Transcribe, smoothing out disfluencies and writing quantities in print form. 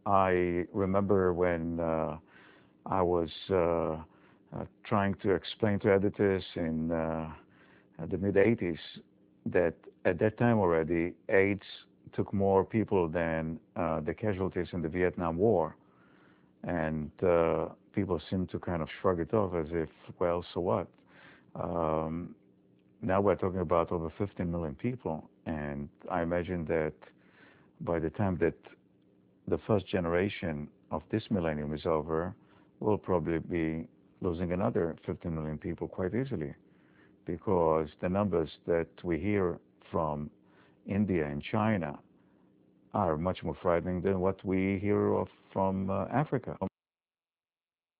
I remember when I was trying to explain to editors in the mid 80s that at that time already, AIDS took more people than the casualties in the Vietnam War. And people seem to kind of shrug it off as if, well, so what? Um, Now we're talking about over 15 million people. And I imagine that by the time that the first generation of this millennium is over, we'll probably be losing another 15 million people quite easily because the numbers that we hear from India and China are much more frightening than what we hear of from Africa.